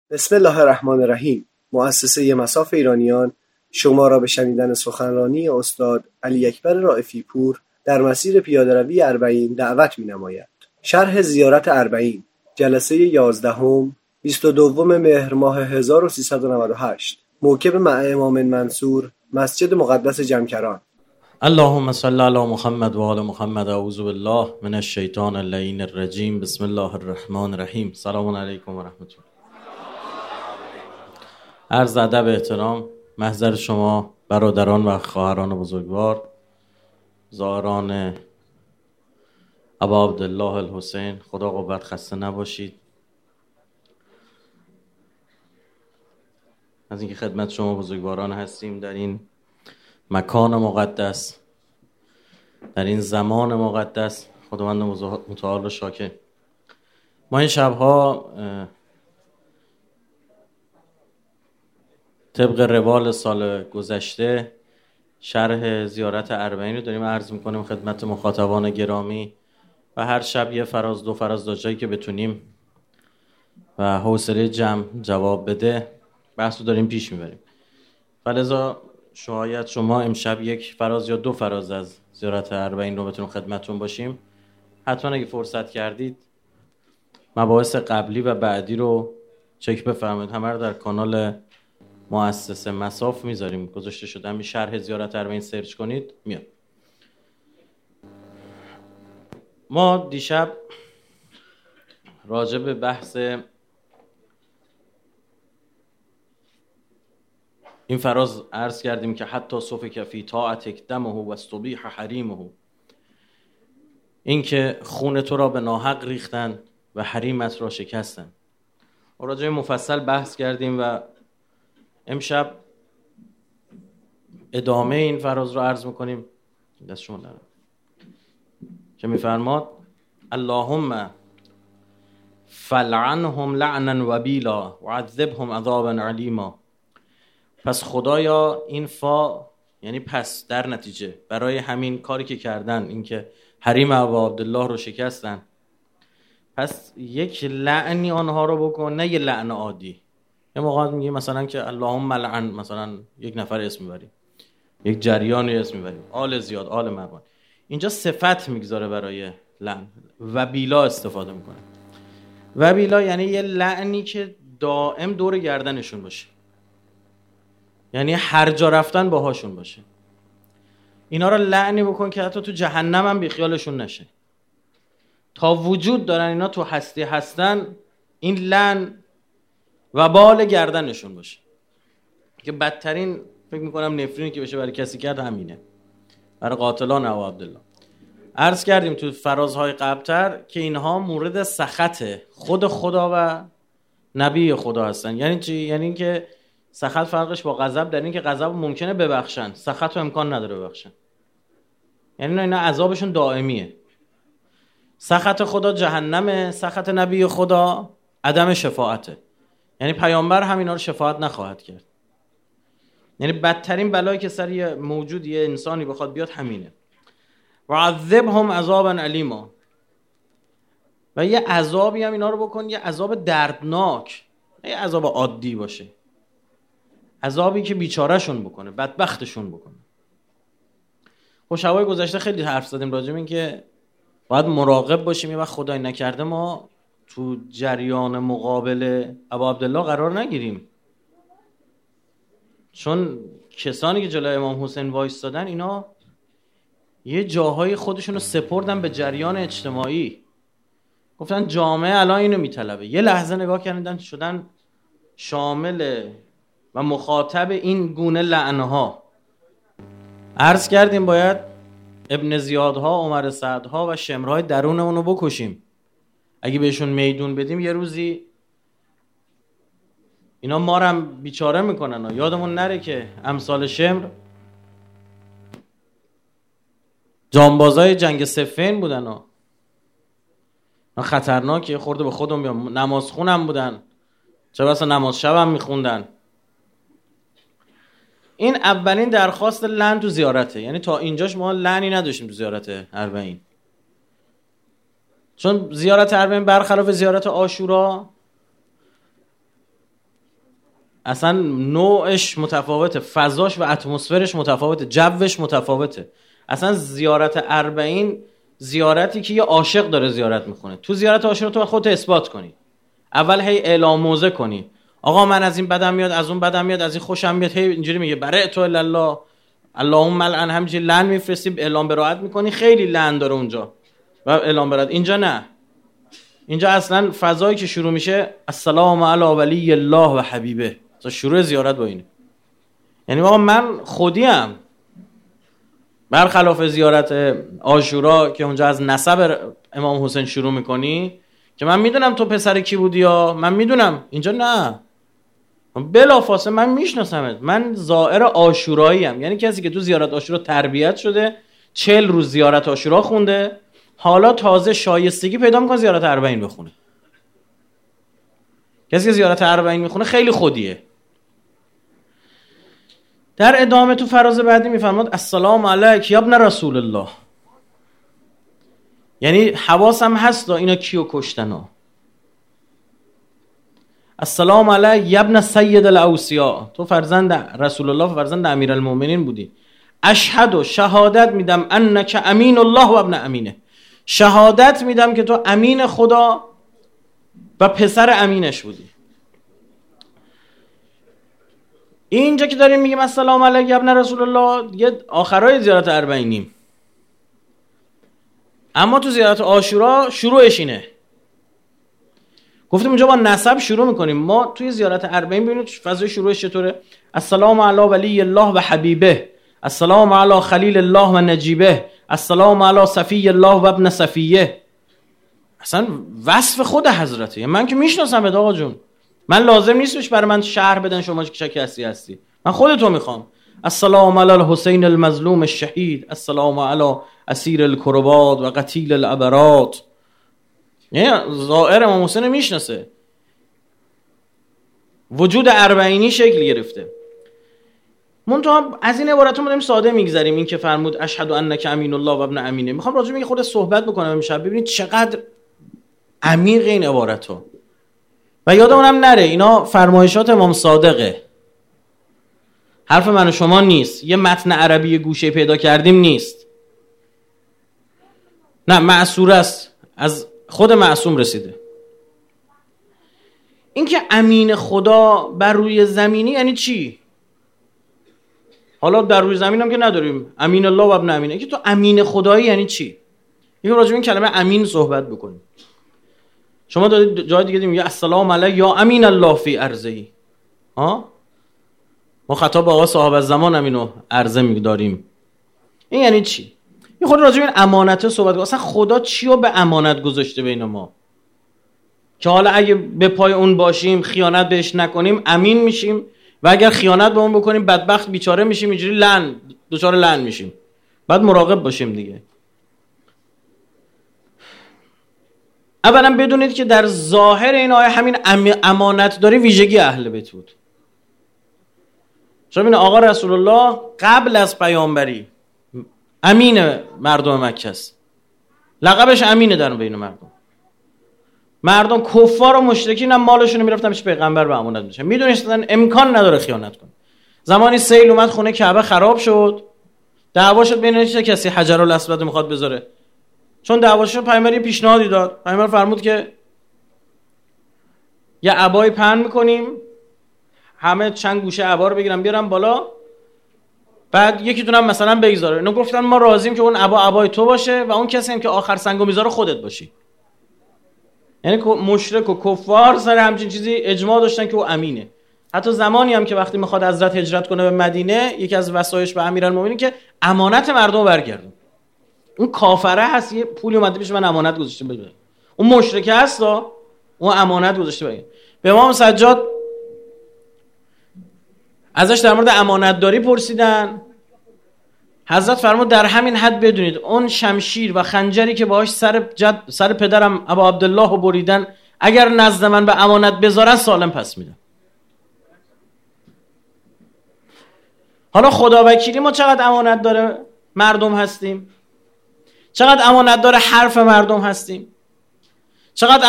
بسم الله الرحمن الرحیم. مؤسسه مصاف ایرانیان شما را به شنیدن سخنرانی استاد علی اکبر رائفی پور در مسیر پیاده‌روی اربعین دعوت می‌نماید. شرح زیارت اربعین، جلسه 11 22 مهر ماه 1398، موکب مع امام منصور، مسجد مقدس جمکران. اللهم صل علی محمد و آل محمد. اعوذ بالله من الشیطان اللعین الرجیم. بسم الله الرحمن الرحیم. سلام علیکم و رحمت الله. عرض ادب احترام محضر شما برادران و خواهران بزرگوار، زائران ابا عبدالله الحسین، خدا قوت، خسته نباشید. از اینکه خدمت شما بزرگواران هستیم در این مکان مقدس، در این زمان مقدس، خداوند متعال را شاکر. ما این شبها طبق روال سال گذشته شرح زیارت اربعین رو داریم عرض میکنیم خدمت مخاطبان گرامی و هر شب یه فراز دو فراز تا جایی که بتونیم و حوصله جمع جواب بده بحث رو داریم پیش میبریم. فلذا شاید شما امشب یک فراز یا دو فراز از زیارت اربعین رو بتونیم خدمتتون باشیم. حتما اگه فرصت کردید مباحث قبلی و بعدی رو چک بفرمایید. همه رو در کانال مؤسسه مصاف میذاریم، گذاشته شده. همین شرح زیارت اربعین سرچ کنید میاد. ما دیشب راجع به بحث این فراز عرض کردیم که حتی صفک فی طاعتک دمه و استبیح حریمه، این که خون تو را به ناحق ریختن و حریمت را شکستن. راجع به مفصل بحث کردیم و امشب ادامه این فراز رو عرض میکنیم. دست شما دارم که میفرماد اللهم فلعنهم لعنا وبیلا وعذبهم عذابا علیما. پس خدایا این فا یعنی پس در نتیجه برای همین کاری که کردن، این که حریم ابا عبدالله رو شکستن، پس یک لعنی آنها رو بکن، نه یه لعن عادی. یه موقع میگه مثلا که اللهم لعن، مثلا یک نفر اسم میبریم، یک جریانی اسم میبریم، آل زیاد، آل مروان. اینجا صفت میگذاره برای لعن و بیلا استفاده میکنه. و بیلا یعنی یه لعنی که دائم دور گردنشون باشه، یعنی هر جا رفتن باهاشون باشه. اینا رو لعنی بکن که حتی تو جهنم هم بیخیالشون نشه. تا وجود دارن اینا تو هستی هستن، این لعن و بال گردنشون باشه. که بدترین فکر میکنم نفرینی که بشه برای کسی کرد همینه، برای قاتلان ابا عبدالله. عرض کردیم تو فرازهای قبلتر که اینها مورد سخط خود خدا و نبی خدا هستن. یعنی چی؟ یعنی این که سخط فرقش با غضب در این که غضب ممکنه ببخشن، سخط و امکان نداره ببخشن. یعنی اینا عذابشون دائمیه. سخط خدا جهنمه، سخط نبی خدا عدم شفاعته. یعنی پیامبر هم اینا رو شفاعت نخواهد کرد. یعنی بدترین بلایی که سر یه موجود، یه انسانی بخواد بیاد همینه. وعذبهم عذابا علیما. و یه عذابی هم اینا رو بکن، یه عذاب دردناک، نه یه عذاب عادی باشه، عذابی که بیچارهشون بکنه، بدبختشون بکنه. خب شبای گذشته خیلی حرف زدیم راجع به این که باید مراقب باشیم یه وقت خدای نکرده ما تو جریان مقابل ابا عبدالله قرار نگیریم. چون کسانی که جلوی امام حسین وایستادن اینا یه جاهای خودشون رو سپردن به جریان اجتماعی. گفتن جامعه الان اینو میطلبه. یه لحظه نگاه کردن شدن شامل و مخاطب این گونه لعنها. عرض کردیم باید ابن زیادها، عمر سعدها و شمرهای درون اونو بکشیم. اگه بهشون میدون بدیم یه روزی اینا ما رو هم بیچاره میکنن. یادمون نره که امثال شمر جانبازای جنگ صفین بودن. خطرناکه، خورده به خودم بیام. نماز خونم بودن، چه بسا نماز شب هم میخوندن. این اولین درخواست لعن تو زیارته. یعنی تا اینجاش ما لعنی نداشتیم تو زیارت اربعین. چون زیارت اربعین برخلاف زیارت عاشورا اصلا نوعش متفاوته، فضاش و اتمسفرش متفاوته، جوش متفاوته. اصلا زیارت اربعین زیارتی که یه عاشق داره زیارت میکنه. تو زیارت عاشق تو خودت اثبات کنی، اول هی اعلام موضع کنی، آقا من از این بدم میاد، از اون بدم میاد، از این خوشم میاد، هی اینجوری میگه برای تو الله اللهم لعن، همینجوری لعن میفرستی، اعلام براءت میکنی. خیلی لعن داره اونجا و اعلام براءت. اینجا نه، اینجا اصلا فضایی که شروع میشه السلام علی ولی الله و حبیبه، شروع زیارت با اینه. یعنی واقعا من خودیم برخلاف زیارت عاشورا که اونجا از نسب امام حسین شروع میکنی که من میدونم تو پسر کی بودی یا من میدونم، اینجا نه، بلافاصله من میشناسمت، من زائر عاشورایی ام. یعنی کسی که تو زیارت عاشورا تربیت شده، 40 روز زیارت عاشورا خونده، حالا تازه شایستگی پیدا میکنه زیارت اربعین بخونه. کسی که زیارت اربعین میخونه خیلی خودیه. در ادامه تو فراز بعدی میفرماد السلام علیک یا ابن رسول الله. یعنی حواسم هست اینا کیو کشتن ها. السلام علیک یا ابن سید الاوصیا، تو فرزند رسول الله، فرزند امیرالمومنین بودی. اشهد، شهادت میدم، انک امین الله و ابن امینه، شهادت میدم که تو امین خدا و پسر امینش بودی. اینجا که داریم میگیم السلام علیک یا ابن رسول الله، دیگه آخرای زیارت اربعینیم. اما تو زیارت عاشورا شروعش اینه. گفتیم اونجا با نسب شروع میکنیم. ما توی زیارت اربعین ببینید فضای شروعش چطوره. السلام علی ولی الله و حبیبه، السلام علی خلیل الله و نجیبه، السلام علی صفی الله و ابن صفیه. اصلا وصف خود حضرته. من که میشناسم آقا جون، من لازم نیستش برای من شرح بدن شما چه کسی هستی، من خودتو میخوام. السلام علی الحسین المظلوم الشهید، السلام علی اسیر الکربات و قتیل العبرات. یعنی ظاهر امام حسین میشناسه. وجود اربعینی شکل گرفته. منتها از این عبارت ما داریم ساده میگذریم. این که فرمود اشهد انک امین الله و ابن امینه، میخوام راجع به خود صحبت بکنم امشب، ببینید چقدر عمیق این عبارتو. و یادمونم نره اینا فرمایشات امام صادقه، حرف من و شما نیست. یه متن عربی گوشه پیدا کردیم نیست، نه، معصور است، از خود معصوم رسیده. این که امین خدا بر روی زمینی یعنی چی؟ حالا در روی زمین هم که نداریم، امین الله و ابن امینه، که تو امین خدایی یعنی چی؟ یه راجع به این کلمه امین صحبت بکنیم. شما دارید جای دیگه میگه السلام علی یا امین الله فی ارضی. ها؟ ما خطاب آقا صاحب الزمان امینو عرضه می‌داریم. این یعنی چی؟ یه خود راجع به این امانته صحبت کنیم. اصلا خدا چی رو به امانت گذاشته بین ما که حالا اگه به پای اون باشیم، خیانت بهش نکنیم، امین میشیم، و اگر خیانت به اون بکنیم بدبخت بیچاره میشیم، اینجوری لعن، دوچار لعن میشیم. بعد مراقب باشیم دیگه. اولا بدونید که در ظاهر این آیه همین امانت داری ویژگی اهل بیت بود. شما ببینید آقا رسول الله قبل از پیامبری امین مردم مکه است. لقبش امینه در بین مردم کفار و مشرکین هم مالشون میرفتن پیش پیغمبر به امانت میشه. میدونستن امکان نداره خیانت کنه. زمانی سیل اومد خونه کعبه خراب شد، دعوا شد بین چه کسی حجر الاسود میخواد بذاره. چون دعوا شد پیامبر پیشنهادی داد. پیامبر فرمود که یه عبای پهن میکنیم، همه چند گوشه عبا رو بگیرن بیارن بالا، بعد یکی دونم مثلا بگذاره. اینا گفتن ما راضیم که اون عبای تو باشه و اون کسی هم که آخر سنگو میذاره خودت باشی. یعنی مشرک و کفار سر همچین چیزی اجماع داشتن که او امینه. حتی زمانی هم که وقتی میخواد حضرت هجرت کنه به مدینه، یکی از وصایاش به امیرالمومنین که امانت مردم برگردون. اون کافره هست، یه پولی اومده پیش من امانت گذاشته بده. اون مشرکه هست، اون امانت گذاشته بده. به امام سجاد ازش در مورد امانت داری پرسیدن. حضرت فرمود در همین حد بدونید اون شمشیر و خنجری که باهاش سر پدرم ابا عبدالله رو بریدن، اگر نزد من به امانت بذارن سالم پس میدم. حالا خدا وکیلی ما چقدر امانت داره مردم هستیم؟ چقدر امانت داره حرف مردم هستیم؟ چقدر